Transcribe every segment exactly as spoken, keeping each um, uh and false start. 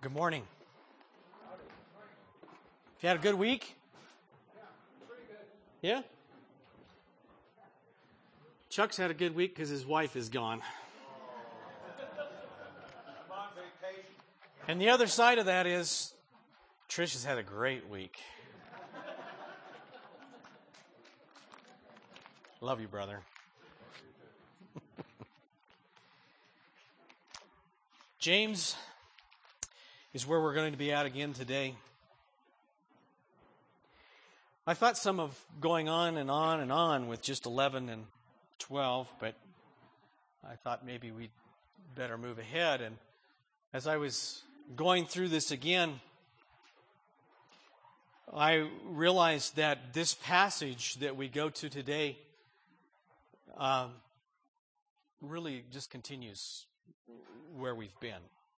Good morning. You had a good week? Yeah? Chuck's had a good week because his wife is gone. And the other side of that is Trish has had a great week. Love you, brother. James is where we're going to be at again today. I thought some of going on and on and on with just eleven and twelve, but I thought maybe we'd better move ahead. And as I was going through this again, I realized that this passage that we go to today um, really just continues where we've been.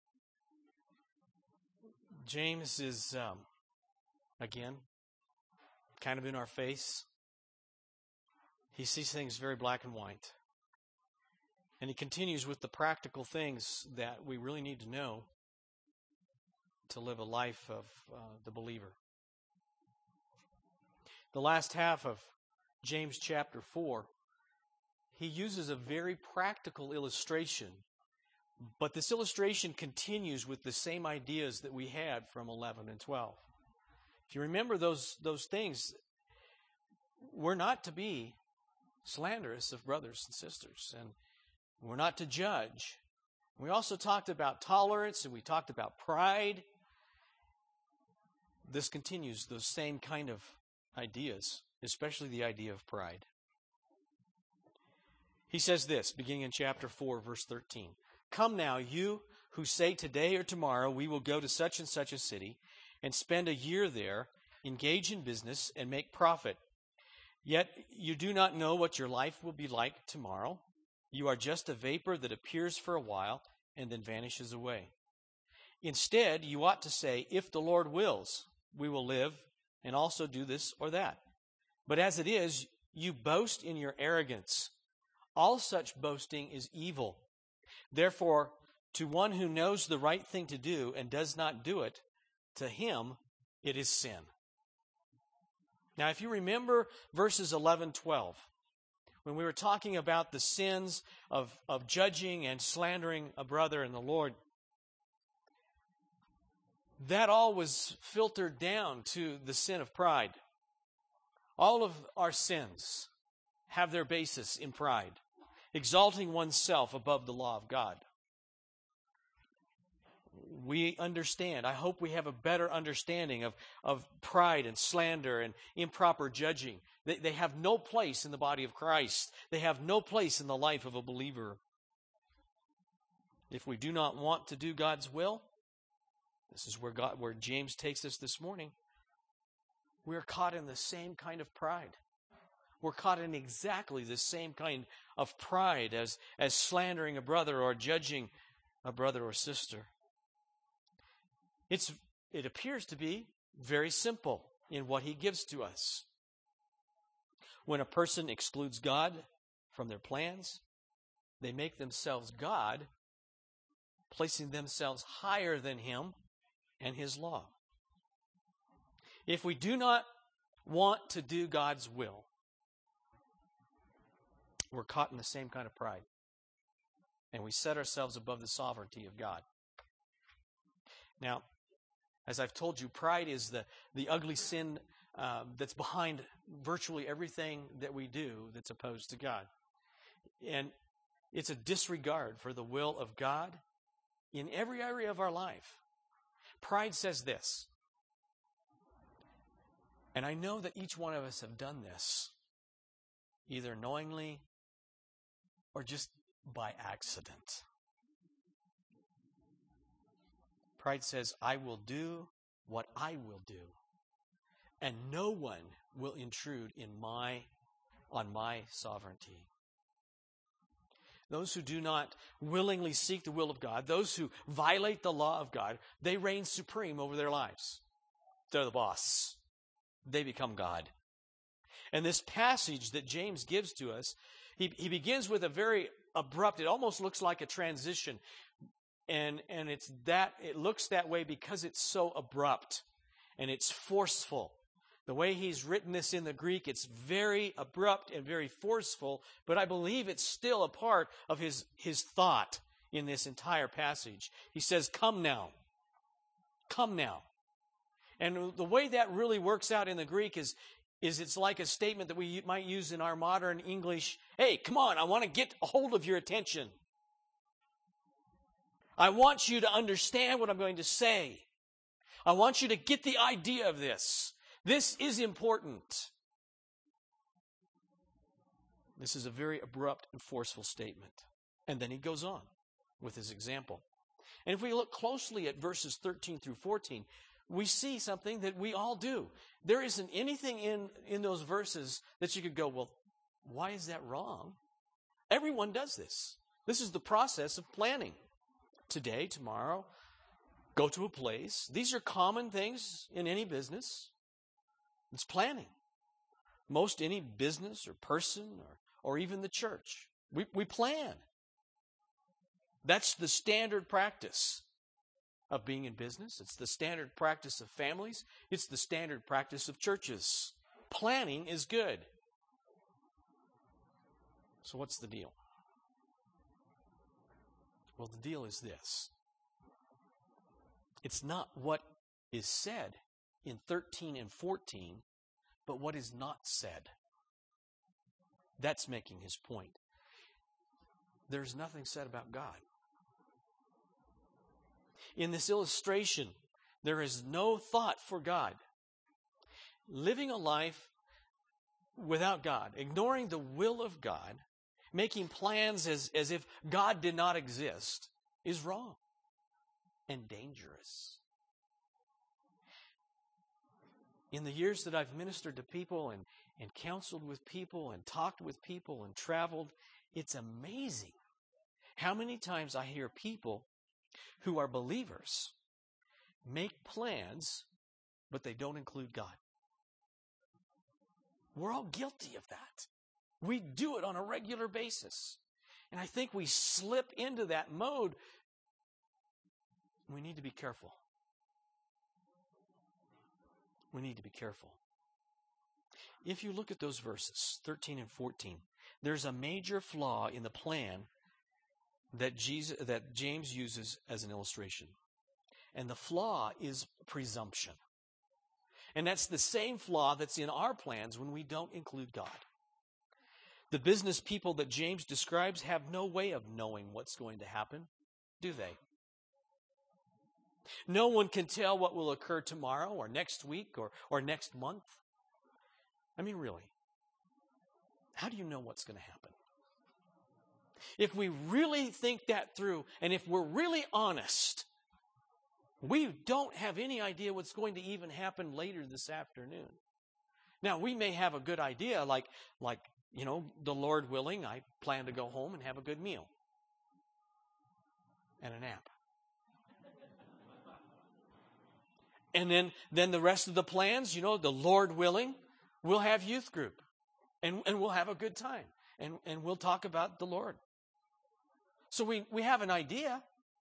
James is, um, again, kind of in our face. He sees things very black and white. And he continues with the practical things that we really need to know to live a life of uh, the believer. The last half of James chapter four, he uses a very practical illustration. But this illustration continues with the same ideas that we had from eleven and twelve. If you remember those, those things, we're not to be slanderous of brothers and sisters, and we're not to judge. We also talked about tolerance, and we talked about pride. This continues those same kind of ideas, especially the idea of pride. He says this, beginning in chapter four, verse thirteen. Come now, you who say today or tomorrow we will go to such and such a city and spend a year there, engage in business, and make profit. Yet you do not know what your life will be like tomorrow. You are just a vapor that appears for a while and then vanishes away. Instead, you ought to say, if the Lord wills, we will live and also do this or that. But as it is, you boast in your arrogance. All such boasting is evil. Therefore, to one who knows the right thing to do and does not do it, to him it is sin. Now, if you remember verses eleven, twelve, when we were talking about the sins of, of judging and slandering a brother in the Lord, that all was filtered down to the sin of pride. All of our sins have their basis in pride. Exalting oneself above the law of God. We understand, I hope we have a better understanding of, of pride and slander and improper judging. They, they have no place in the body of Christ. They have no place in the life of a believer. If we do not want to do God's will, this is where God, where James takes us this morning. We're caught in the same kind of pride. We're caught in exactly the same kind of pride as, as slandering a brother or judging a brother or sister. It's, it appears to be very simple in what he gives to us. When a person excludes God from their plans, they make themselves God, placing themselves higher than him and his law. If we do not want to do God's will, we're caught in the same kind of pride. And we set ourselves above the sovereignty of God. Now, as I've told you, pride is the, the ugly sin uh, that's behind virtually everything that we do that's opposed to God. And it's a disregard for the will of God in every area of our life. Pride says this, and I know that each one of us have done this, either knowingly or just by accident. Pride says, I will do what I will do, and no one will intrude in my, on my sovereignty. Those who do not willingly seek the will of God, those who violate the law of God, they reign supreme over their lives. They're the boss. They become God. And this passage that James gives to us, he, he begins with a very abrupt, it almost looks like a transition. And and it's that it looks that way because it's so abrupt and it's forceful. The way he's written this in the Greek, it's very abrupt and very forceful, but I believe it's still a part of his, his thought in this entire passage. He says, come now. Come now. And the way that really works out in the Greek is, is it's like a statement that we might use in our modern English. Hey, come on, I want to get a hold of your attention. I want you to understand what I'm going to say. I want you to get the idea of this. This is important. This is a very abrupt and forceful statement. And then he goes on with his example. And if we look closely at verses thirteen through fourteen, we see something that we all do. There isn't anything in, in those verses that you could go, well, why is that wrong? Everyone does this. This is the process of planning. Today, tomorrow, go to a place. These are common things in any business. It's planning. Most any business or person or, or even the church. We, we plan. That's the standard practice of being in business. It's the standard practice of families. It's the standard practice of churches. Planning is good. So what's the deal? Well, the deal is this. It's not what is said in thirteen and fourteen, but what is not said. That's making his point. There's nothing said about God. In this illustration, there is no thought for God. Living a life without God, ignoring the will of God, making plans as, as if God did not exist, is wrong and dangerous. In the years that I've ministered to people and, and counseled with people and talked with people and traveled, it's amazing how many times I hear people who are believers make plans, but they don't include God. We're all guilty of that. We do it on a regular basis. And I think we slip into that mode. We need to be careful. We need to be careful. If you look at those verses, thirteen and fourteen, there's a major flaw in the plan that Jesus, that James uses as an illustration. And the flaw is presumption. And that's the same flaw that's in our plans when we don't include God. The business people that James describes have no way of knowing what's going to happen, do they? No one can tell what will occur tomorrow or next week or, or next month. I mean, really, how do you know what's going to happen? If we really think that through, and if we're really honest, we don't have any idea what's going to even happen later this afternoon. Now, we may have a good idea, like, like, you know, the Lord willing, I plan to go home and have a good meal and a nap. And then, then the rest of the plans, you know, the Lord willing, we'll have youth group. And, and we'll have a good time. And, and we'll talk about the Lord. So we, we have an idea.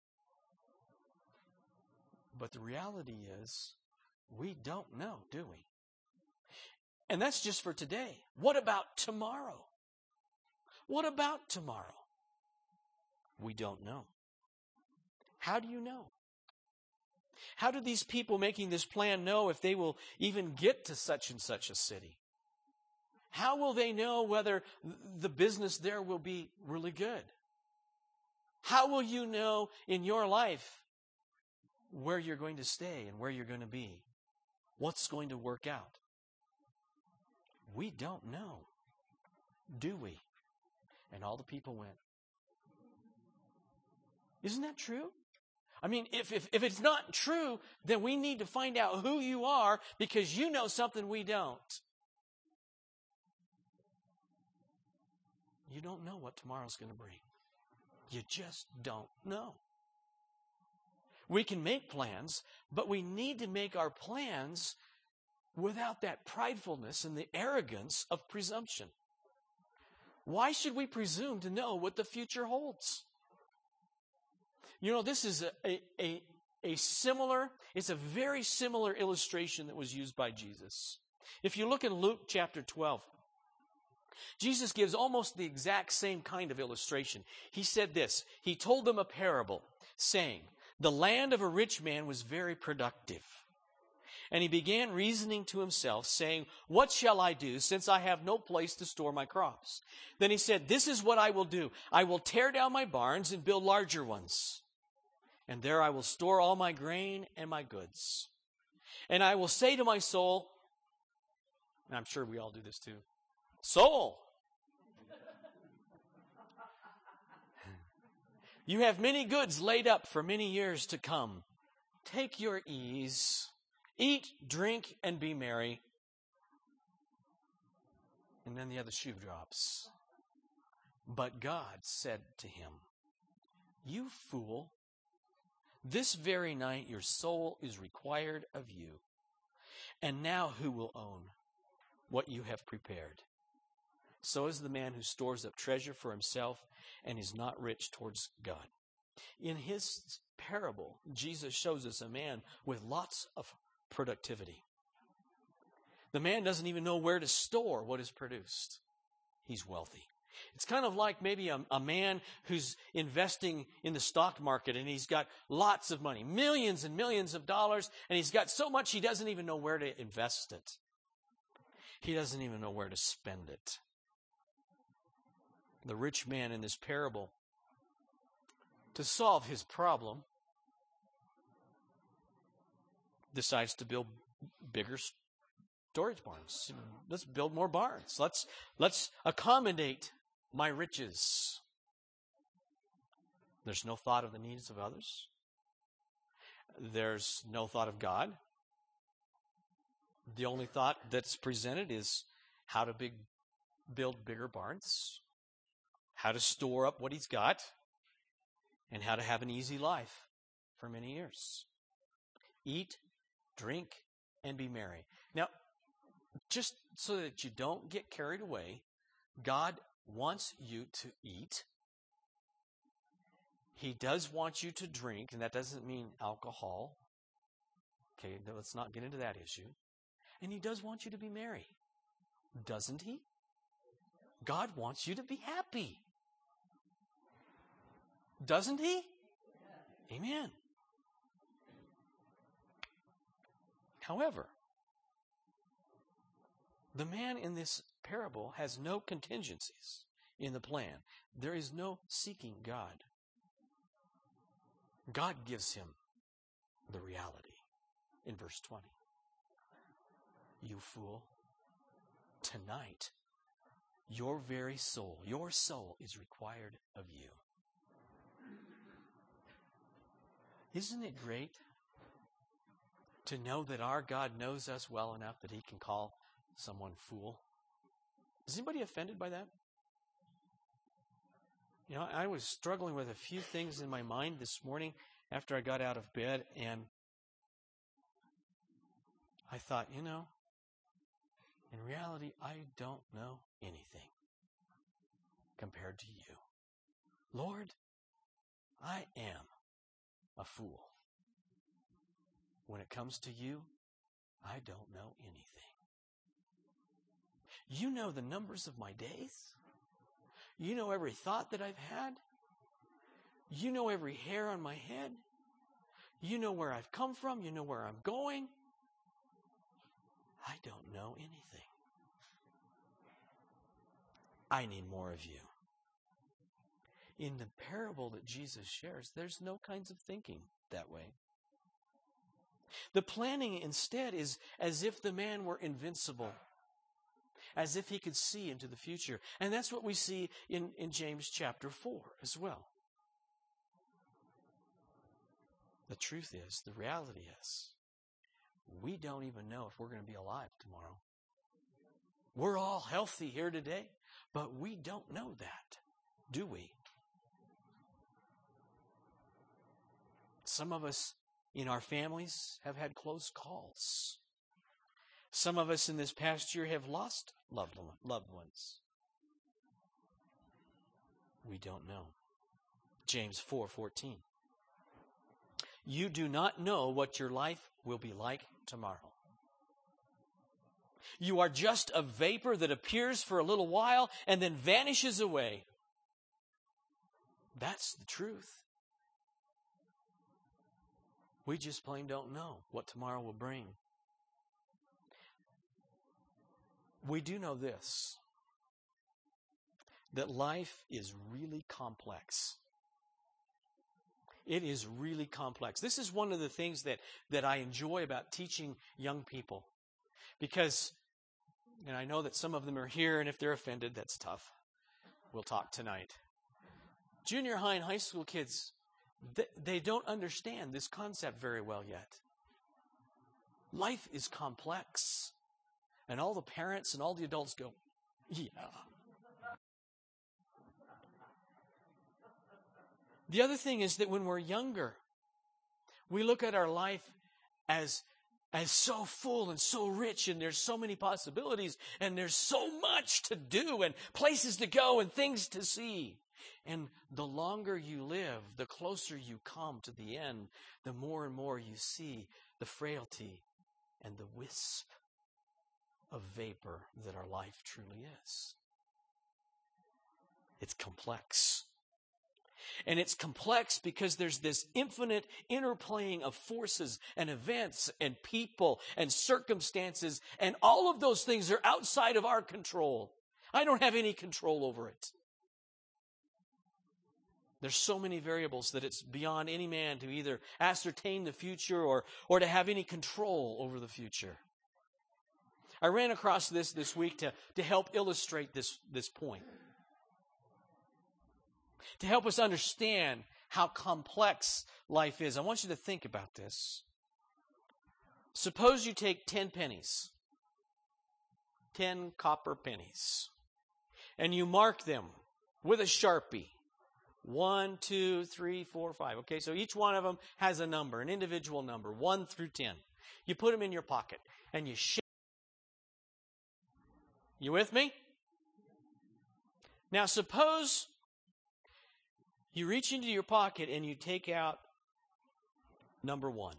But the reality is, we don't know, do we? And that's just for today. What about tomorrow? What about tomorrow? We don't know. How do you know? How do these people making this plan know if they will even get to such and such a city? How will they know whether the business there will be really good? How will you know in your life where you're going to stay and where you're going to be? What's going to work out? We don't know, do we? And all the people went. Isn't that true? I mean, if, if, if it's not true, then we need to find out who you are because you know something we don't. You don't know what tomorrow's going to bring. You just don't know. We can make plans, but we need to make our plans without that pridefulness and the arrogance of presumption. Why should we presume to know what the future holds? You know, this is a, a, a, a similar, it's a very similar illustration that was used by Jesus. If you look in Luke chapter twelve, Jesus gives almost the exact same kind of illustration. He said this, he told them a parable, saying, the land of a rich man was very productive. And he began reasoning to himself, saying, what shall I do, since I have no place to store my crops? Then he said, this is what I will do. I will tear down my barns and build larger ones. And there I will store all my grain and my goods. And I will say to my soul, and I'm sure we all do this too, soul, you have many goods laid up for many years to come. Take your ease. Eat, drink, and be merry. And then the other shoe drops. But God said to him, you fool, this very night your soul is required of you. And now who will own what you have prepared? So is the man who stores up treasure for himself and is not rich towards God. In his parable, Jesus shows us a man with lots of productivity. The man doesn't even know where to store what is produced. He's wealthy. It's kind of like maybe a, a man who's investing in the stock market and he's got lots of money, millions and millions of dollars, and he's got so much he doesn't even know where to invest it. He doesn't even know where to spend it. The rich man in this parable, to solve his problem, decides to build bigger storage barns. Let's build more barns. Let's, let's accommodate my riches. There's no thought of the needs of others. There's no thought of God. The only thought that's presented is how to big, build bigger barns, how to store up what he's got, and how to have an easy life for many years. Eat, drink, and be merry. Now, just so that you don't get carried away, God wants you to eat. He does want you to drink, and that doesn't mean alcohol. Okay, let's not get into that issue. And he does want you to be merry, doesn't he? God wants you to be happy, doesn't he? Amen. However, the man in this parable has no contingencies in the plan. There is no seeking God. God gives him the reality in verse twenty. You fool, tonight your very soul, your soul is required of you. Isn't it great to know that our God knows us well enough that he can call someone fool? Is anybody offended by that? You know, I was struggling with a few things in my mind this morning after I got out of bed, and I thought, you know, in reality, I don't know anything compared to you. Lord, I am a fool. When it comes to you, I don't know anything. You know the numbers of my days. You know every thought that I've had. You know every hair on my head. You know where I've come from. You know where I'm going. I don't know anything. I need more of you. In the parable that Jesus shares, there's no kinds of thinking that way. The planning instead is as if the man were invincible, as if he could see into the future. And that's what we see in, in James chapter four as well. The truth is, the reality is, we don't even know if we're going to be alive tomorrow. We're all healthy here today, but we don't know that, do we? Some of us in our families have had close calls. Some of us in this past year have lost loved ones. We don't know. James four fourteen. You do not know what your life will be like tomorrow. You are just a vapor that appears for a little while and then vanishes away. That's the truth. We just plain don't know what tomorrow will bring. We do know this, that life is really complex. It is really complex. This is one of the things that, that I enjoy about teaching young people. Because, and I know that some of them are here, and if they're offended, that's tough. We'll talk tonight. Junior high and high school kids, they, they don't understand this concept very well yet. Life is complex. And all the parents and all the adults go, yeah. The other thing is that when we're younger, we look at our life as, as so full and so rich, and there's so many possibilities, and there's so much to do, and places to go, and things to see. And the longer you live, the closer you come to the end, the more and more you see the frailty and the wisp of vapor that our life truly is. It's complex. And it's complex because there's this infinite interplaying of forces and events and people and circumstances, and all of those things are outside of our control. I don't have any control over it. There's so many variables that it's beyond any man to either ascertain the future or, or to have any control over the future. I ran across this this week to, to help illustrate this, this point. To help us understand how complex life is. I want you to think about this. Suppose you take ten pennies, ten copper pennies, and you mark them with a Sharpie. One, two, three, four, five. Okay, so each one of them has a number, an individual number, one through ten. You put them in your pocket, and you shake. You with me? Now, suppose you reach into your pocket and you take out number one.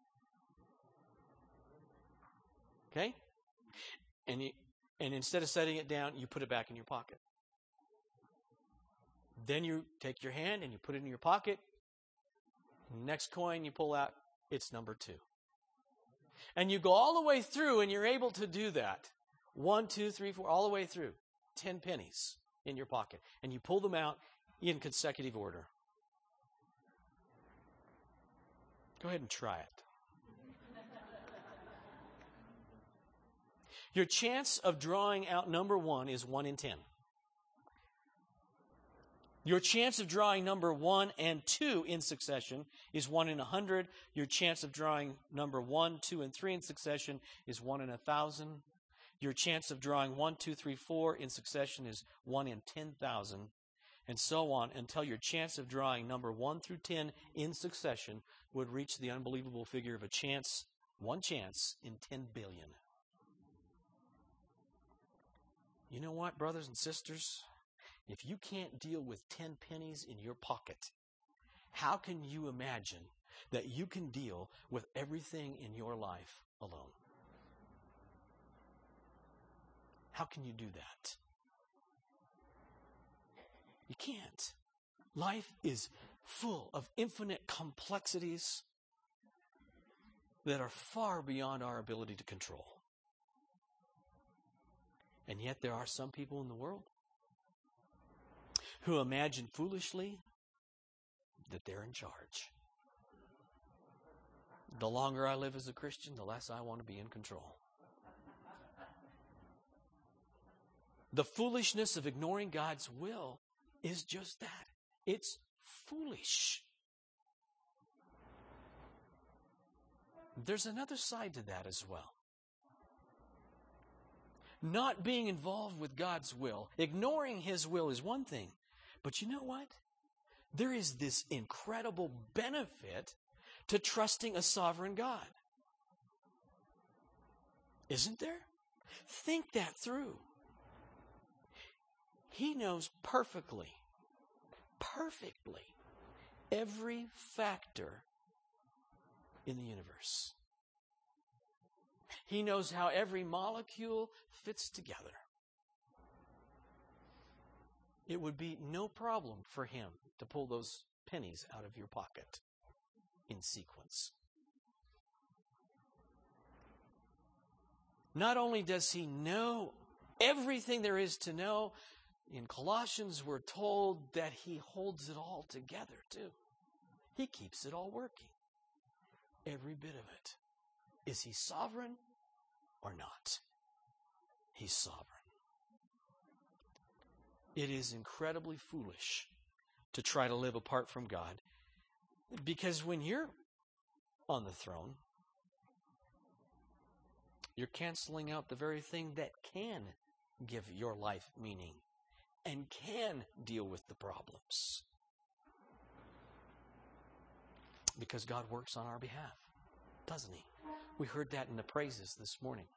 Okay? And you, and instead of setting it down, you put it back in your pocket. Then you take your hand and you put it in your pocket. Next coin you pull out, it's number two. And you go all the way through, and you're able to do that. One, two, three, four, all the way through. Ten pennies in your pocket. And you pull them out in consecutive order. Go ahead and try it. Your chance of drawing out number one is one in ten. Your chance of drawing number one and two in succession is one in a hundred. Your chance of drawing number one, two, and three in succession is one in a thousand. Your chance of drawing one, two, three, four in succession is one in ten thousand, and so on, until your chance of drawing number one through ten in succession would reach the unbelievable figure of a chance, one chance in ten billion. You know what, brothers and sisters? If you can't deal with ten pennies in your pocket, how can you imagine that you can deal with everything in your life alone? How can you do that? You can't. Life is full of infinite complexities that are far beyond our ability to control. And yet there are some people in the world who imagine foolishly that they're in charge. The longer I live as a Christian, the less I want to be in control. The foolishness of ignoring God's will is just that. It's foolish. There's another side to that as well. Not being involved with God's will, ignoring His will is one thing. But you know what? There is this incredible benefit to trusting a sovereign God. Isn't there? Think that through. He knows perfectly, perfectly, every factor in the universe. He knows how every molecule fits together. It would be no problem for him to pull those pennies out of your pocket in sequence. Not only does he know everything there is to know, in Colossians we're told that he holds it all together too. He keeps it all working. Every bit of it. Is he sovereign or not? He's sovereign. It is incredibly foolish to try to live apart from God, because when you're on the throne, you're canceling out the very thing that can give your life meaning and can deal with the problems. Because God works on our behalf, doesn't he? We heard that in the praises this morning.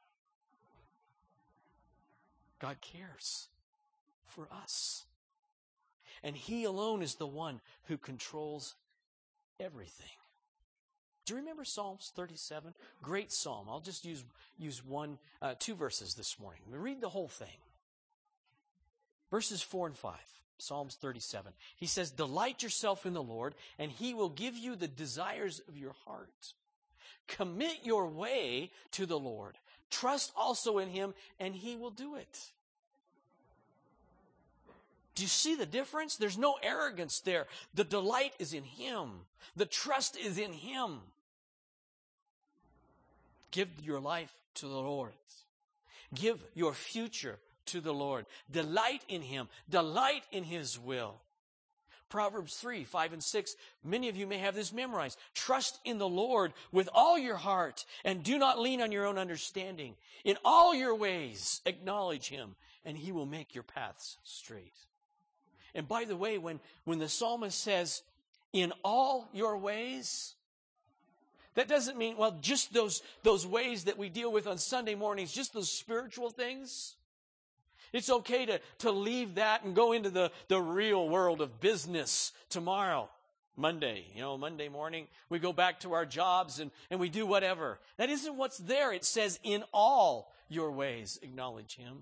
God cares for us. And he alone is the one who controls everything. Do you remember Psalms thirty-seven? Great psalm. I'll just use, use one, uh, two verses this morning. Read the whole thing. Verses four and five. Psalms thirty-seven. He says, "Delight yourself in the Lord, and he will give you the desires of your heart. Commit your way to the Lord. Trust also in him, and he will do it." Do you see the difference? There's no arrogance there. The delight is in him. The trust is in him. Give your life to the Lord. Give your future to the Lord. Delight in him. Delight in his will. Proverbs three, five, and six. Many of you may have this memorized. Trust in the Lord with all your heart, and do not lean on your own understanding. In all your ways, acknowledge him, and he will make your paths straight. And by the way, when, when the psalmist says, in all your ways, that doesn't mean, well, just those, those ways that we deal with on Sunday mornings, just those spiritual things. It's okay to, to leave that and go into the, the real world of business tomorrow, Monday. You know, Monday morning, we go back to our jobs and, and we do whatever. That isn't what's there. It says, in all your ways, acknowledge him.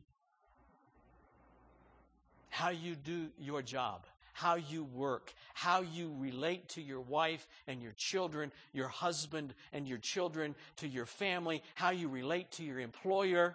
How you do your job, how you work, how you relate to your wife and your children, your husband and your children, to your family, how you relate to your employer,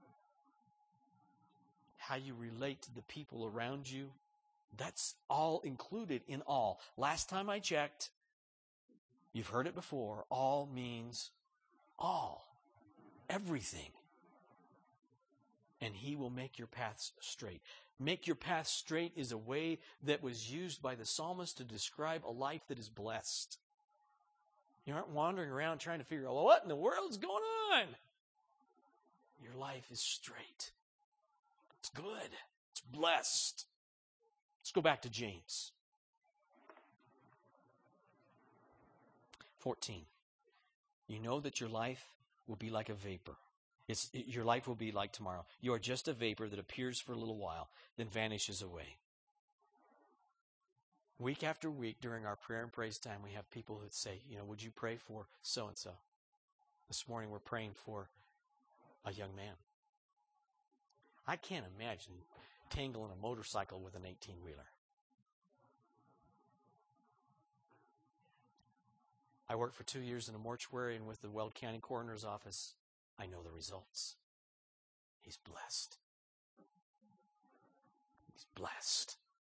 how you relate to the people around you. That's all included in all. Last time I checked, you've heard it before, all means all, everything. And he will make your paths straight. Make your path straight is a way that was used by the psalmist to describe a life that is blessed. You aren't wandering around trying to figure out, well, what in the world's going on? Your life is straight. It's good. It's blessed. Let's go back to James. fourteen. You know that your life will be like a vapor. It's, it, your life will be like tomorrow. You are just a vapor that appears for a little while, then vanishes away. Week after week during our prayer and praise time, we have people who say, you know, would you pray for so-and-so? This morning we're praying for a young man. I can't imagine tangling a motorcycle with an eighteen-wheeler. I worked for two years in a mortuary and with the Weld County Coroner's Office. I know the results. He's blessed. He's blessed.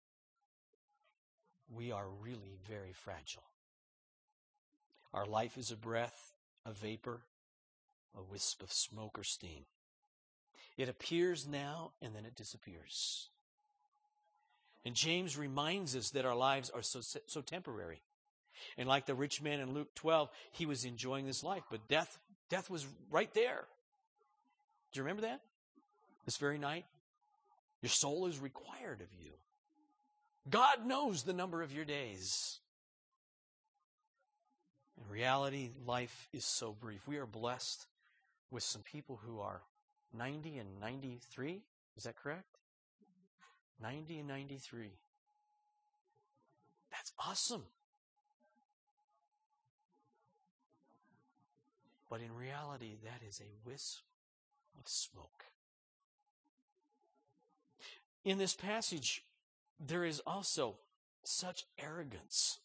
We are really very fragile. Our life is a breath, a vapor, a wisp of smoke or steam. It appears now and then it disappears. And James reminds us that our lives are so, so temporary. And like the rich man in Luke twelve, he was enjoying this life, but death Death was right there. Do you remember that? This very night? Your soul is required of you. God knows the number of your days. In reality, life is so brief. We are blessed with some people who are ninety and ninety-three. Is that correct? ninety and ninety-three. That's awesome. But in reality, that is a wisp of smoke. In this passage, there is also such arrogance.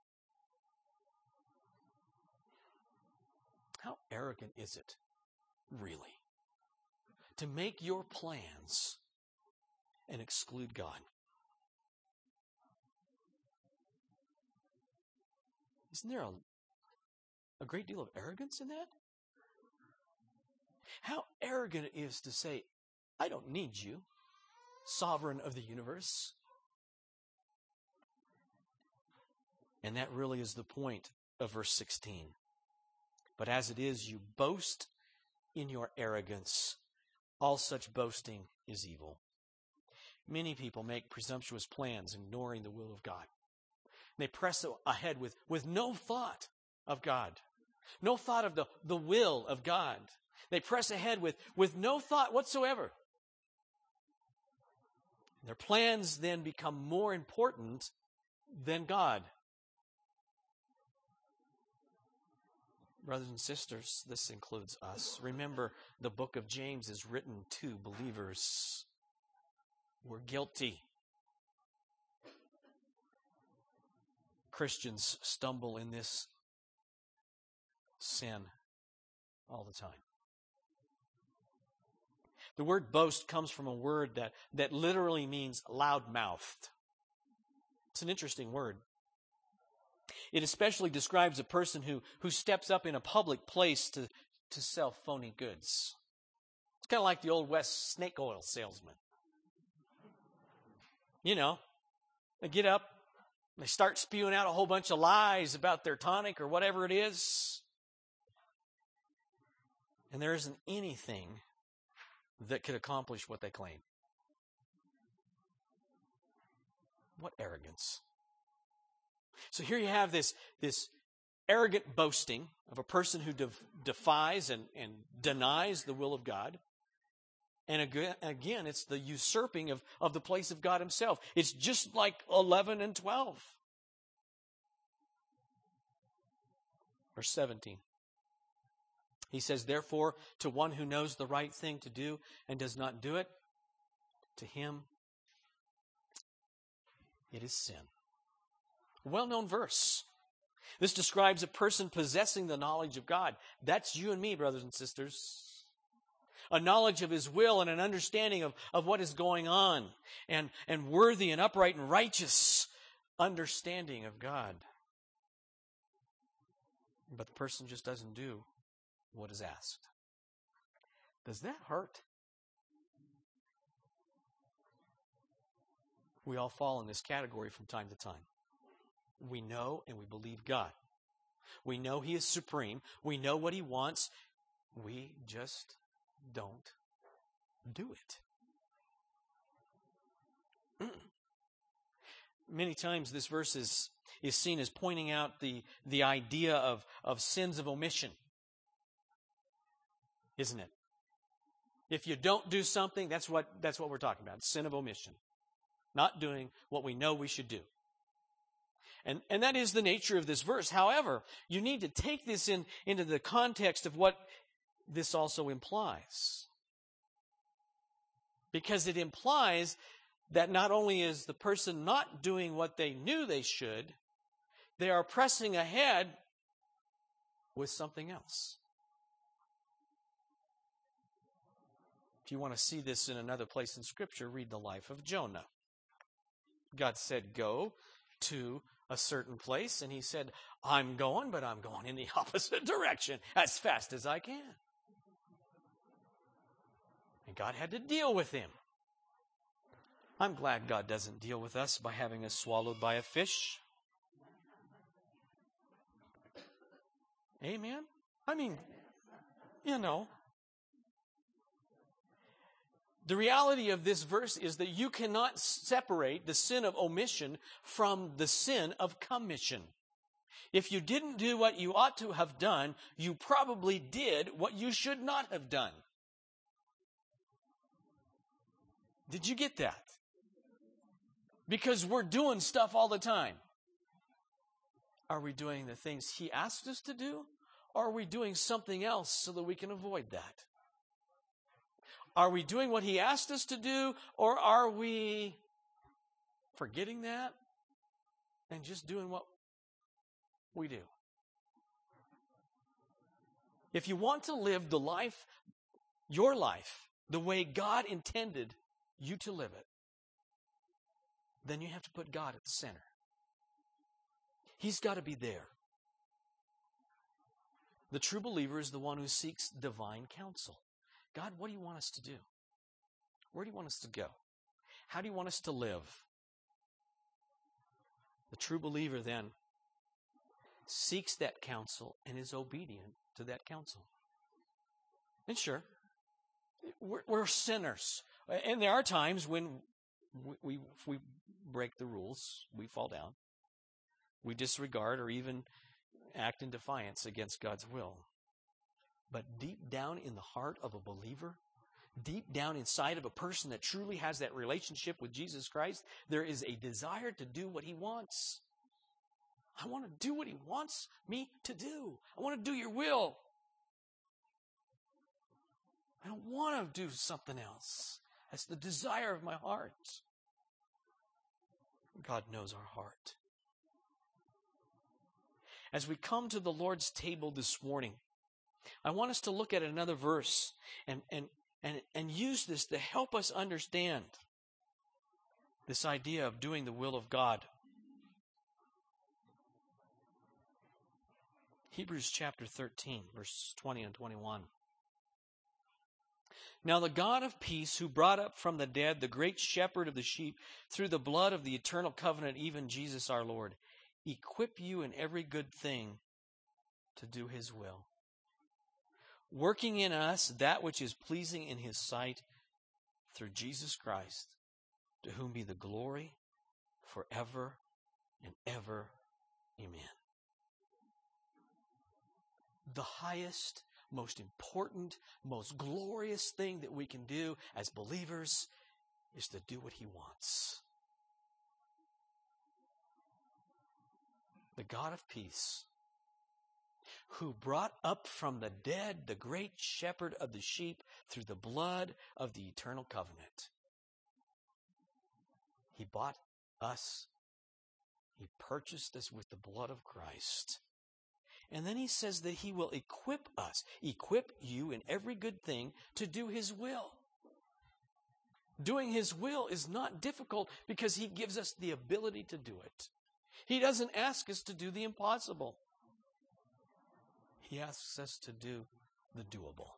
How arrogant is it, really, to make your plans and exclude God? Isn't there a, a great deal of arrogance in that? How arrogant it is to say, I don't need you, sovereign of the universe. And that really is the point of verse sixteen. But as it is, you boast in your arrogance. All such boasting is evil. Many people make presumptuous plans, ignoring the will of God. They press ahead with, with no thought of God, no thought of the, the will of God. They press ahead with, with no thought whatsoever. Their plans then become more important than God. Brothers and sisters, this includes us. Remember, the book of James is written to believers. We're guilty. Christians stumble in this sin all the time. The word boast comes from a word that, that literally means loud-mouthed. It's an interesting word. It especially describes a person who, who steps up in a public place to, to sell phony goods. It's kind of like the Old West snake oil salesman. You know, they get up, they start spewing out a whole bunch of lies about their tonic or whatever it is. And there isn't anything that could accomplish what they claim. What arrogance. So here you have this, this arrogant boasting of a person who def- defies and, and denies the will of God. And again, again, it's the usurping of, of the place of God himself. It's just like eleven and twelve. Verse seventeen. He says, therefore, to one who knows the right thing to do and does not do it, to him it is sin. Well-known verse. This describes a person possessing the knowledge of God. That's you and me, brothers and sisters. A knowledge of his will and an understanding of, of what is going on. And, and worthy and upright and righteous understanding of God. But the person just doesn't do what is asked. Does that hurt? We all fall in this category from time to time. We know and we believe God. We know he is supreme. We know what he wants. We just don't do it. Many times this verse is, is seen as pointing out the, the idea of, of sins of omission. Isn't it? If you don't do something, that's what, that's what we're talking about. Sin of omission. Not doing what we know we should do. And, and that is the nature of this verse. However, you need to take this in, into the context of what this also implies. Because it implies that not only is the person not doing what they knew they should, they are pressing ahead with something else. If you want to see this in another place in Scripture, read the life of Jonah. God said, go to a certain place, and he said, I'm going, but I'm going in the opposite direction as fast as I can. And God had to deal with him. I'm glad God doesn't deal with us by having us swallowed by a fish. Amen? I mean, you know. The reality of this verse is that you cannot separate the sin of omission from the sin of commission. If you didn't do what you ought to have done, you probably did what you should not have done. Did you get that? Because we're doing stuff all the time. Are we doing the things he asked us to do? Or are we doing something else so that we can avoid that? Are we doing what He asked us to do, or are we forgetting that and just doing what we do? If you want to live the life, your life, the way God intended you to live it, then you have to put God at the center. He's got to be there. The true believer is the one who seeks divine counsel. God, what do you want us to do? Where do you want us to go? How do you want us to live? The true believer then seeks that counsel and is obedient to that counsel. And sure, we're, we're sinners. And there are times when we, we, if we break the rules, we fall down. We disregard or even act in defiance against God's will. But deep down in the heart of a believer, deep down inside of a person that truly has that relationship with Jesus Christ, there is a desire to do what He wants. I want to do what He wants me to do. I want to do your will. I don't want to do something else. That's the desire of my heart. God knows our heart. As we come to the Lord's table this morning, I want us to look at another verse and, and, and, and use this to help us understand this idea of doing the will of God. Hebrews chapter thirteen, verses twenty and twenty-one. Now the God of peace, who brought up from the dead the great shepherd of the sheep through the blood of the eternal covenant, even Jesus our Lord, equip you in every good thing to do His will, working in us that which is pleasing in His sight through Jesus Christ, to whom be the glory forever and ever. Amen. The highest, most important, most glorious thing that we can do as believers is to do what He wants. The God of peace, who brought up from the dead the great shepherd of the sheep through the blood of the eternal covenant. He bought us. He purchased us with the blood of Christ. And then He says that He will equip us, equip you in every good thing to do His will. Doing His will is not difficult because He gives us the ability to do it. He doesn't ask us to do the impossible. He asks us to do the doable.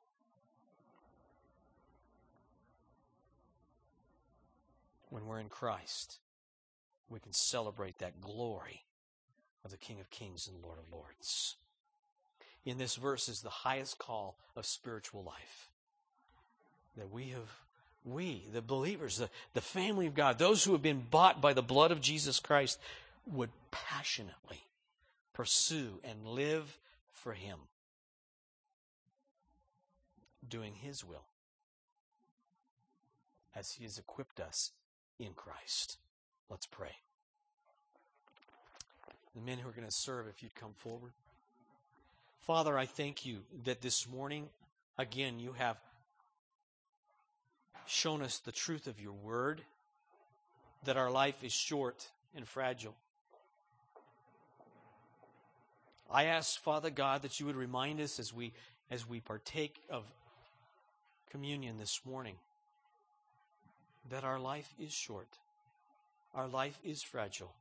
When we're in Christ, we can celebrate that glory of the King of Kings and Lord of Lords. In this verse is the highest call of spiritual life. That we have, we, the believers, the, the family of God, those who have been bought by the blood of Jesus Christ, would passionately pursue and live for Him, doing His will as He has equipped us in Christ. Let's pray. The men who are going to serve, if you'd come forward. Father, I thank You that this morning, again, You have shown us the truth of Your word, that our life is short and fragile. I ask, Father God, that You would remind us as we as we partake of communion this morning, that our life is short, our life is fragile,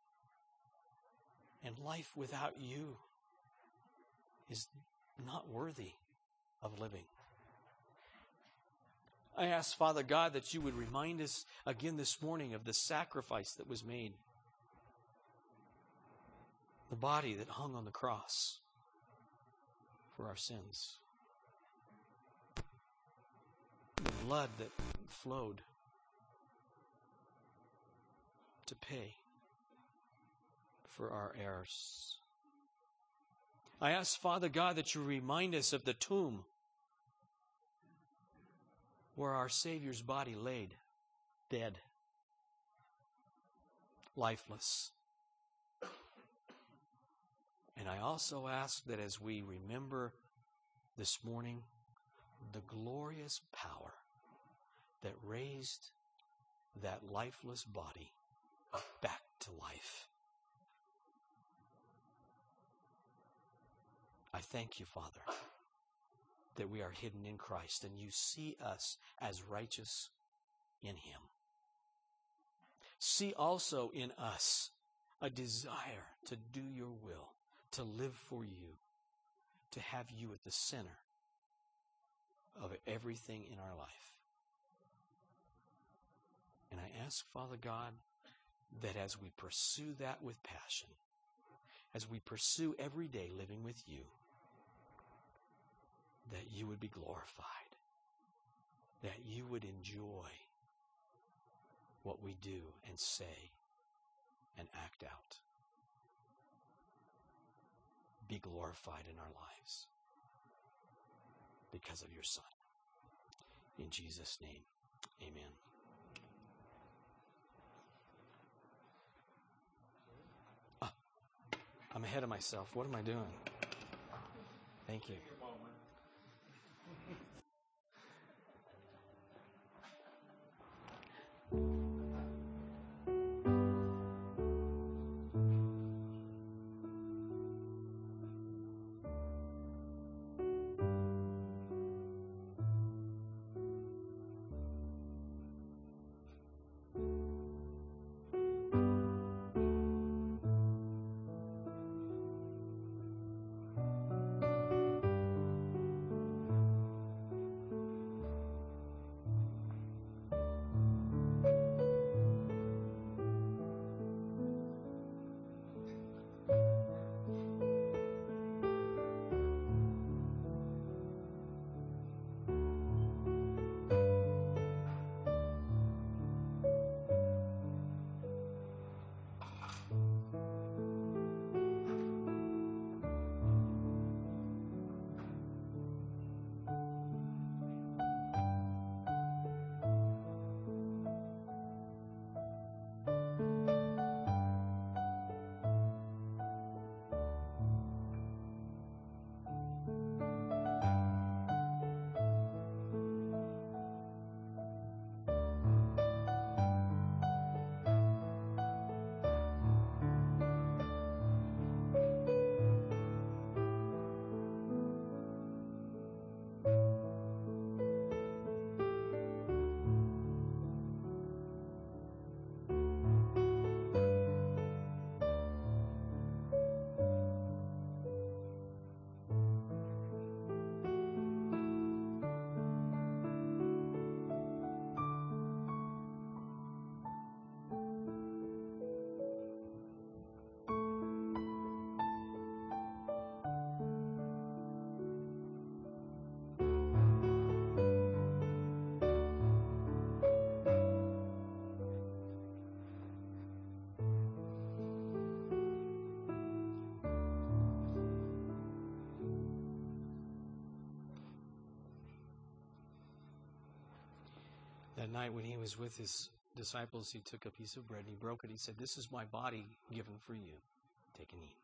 and life without You is not worthy of living. I ask, Father God, that You would remind us again this morning of the sacrifice that was made, the body that hung on the cross for our sins, the blood that flowed to pay for our errors. I ask, Father God, that You remind us of the tomb where our Savior's body laid, dead, lifeless. And I also ask that as we remember this morning the glorious power that raised that lifeless body back to life, I thank you, Father, that we are hidden in Christ and you see us as righteous in Him. See also in us a desire to do your will, to live for you, to have you at the center of everything in our life. And I ask, Father God, that as we pursue that with passion, as we pursue every day living with you, that you would be glorified, that you would enjoy what we do and say and act out. Be glorified in our lives because of your Son. In Jesus' name, amen. Ah, I'm ahead of myself. What am I doing? Thank you. That night when he was with his disciples, he took a piece of bread and he broke it. He said, "This is my body given for you. Take and eat."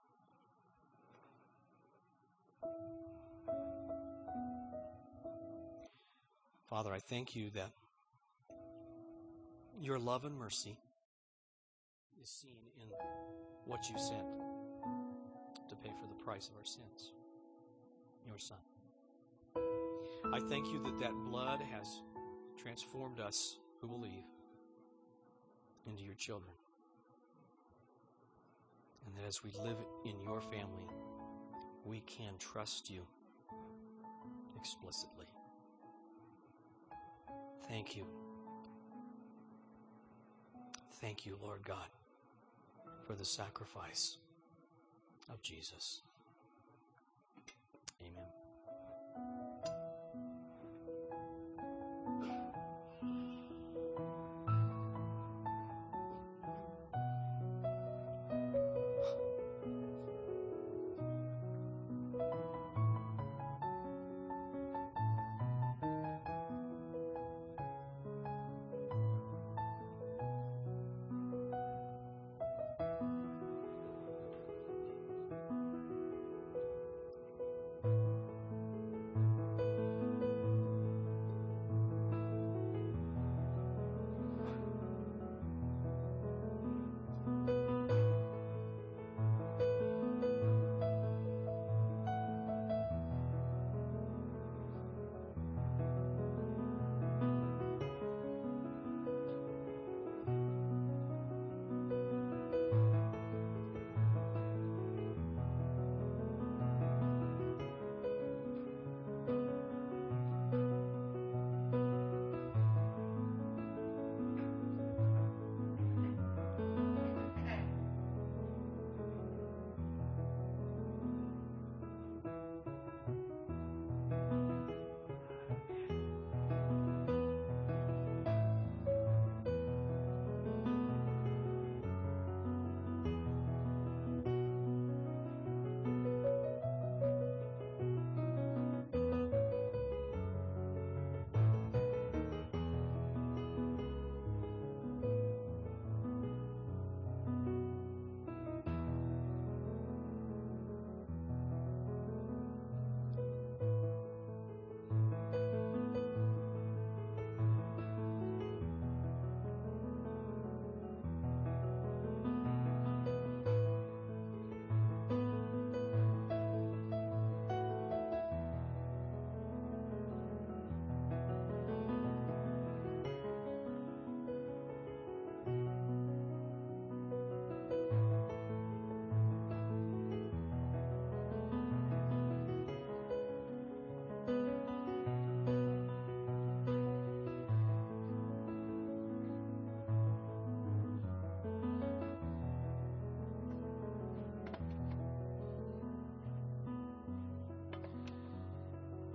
Father, I thank you that your love and mercy is seen in what you sent to pay for the price of our sins, your Son. I thank you that that blood has transformed us who believe into your children. And that as we live in your family, we can trust you explicitly. Thank you. Thank you, Lord God, for the sacrifice of Jesus. Amen.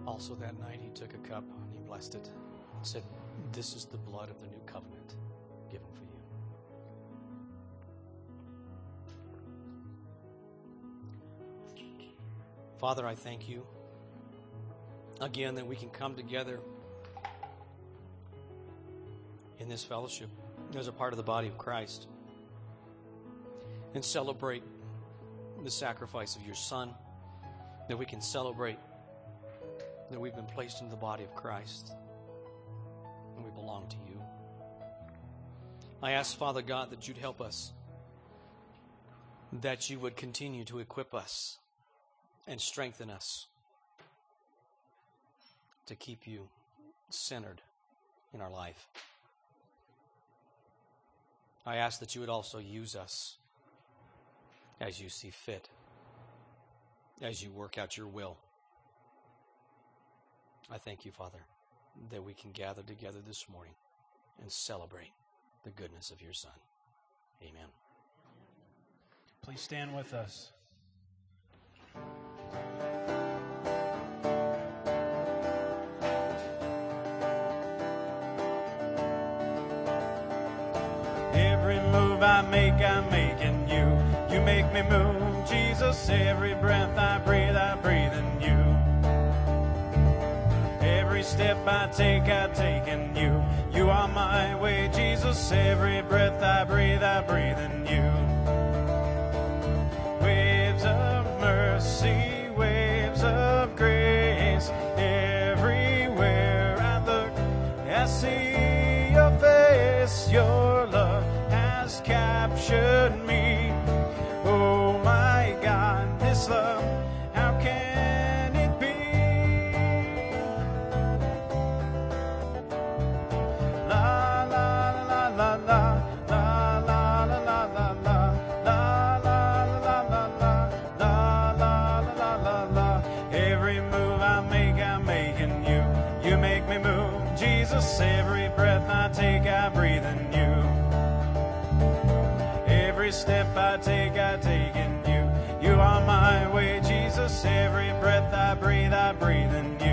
Also that night he took a cup and he blessed it and said, "This is the blood of the new covenant given for you." Father, I thank you again that we can come together in this fellowship as a part of the body of Christ and celebrate the sacrifice of your Son, that we can celebrate that we've been placed into the body of Christ and we belong to you. I ask, Father God, that you'd help us, that you would continue to equip us and strengthen us to keep you centered in our life. I ask that you would also use us as you see fit, as you work out your will. I thank you, Father, that we can gather together this morning and celebrate the goodness of your Son. Amen. Please stand with us. Every move I make, I make in you. You make me move, Jesus. Every breath I breathe, I breathe in you. Every step I take, I take in you. You are my way, Jesus. Every breath I breathe, I breathe in you. Waves of mercy, waves of grace. Everywhere I look, I see your face. Your love has captured me. Oh my God, this love, how can it be? La la la la la la la la la la la la la la la la la la la. Every move I make, I make in you. You make me move, Jesus. Every breath I take, I breathe in you. Every step I take, I take in you. You are my way, Jesus. Every breath I breathe, I breathe in you.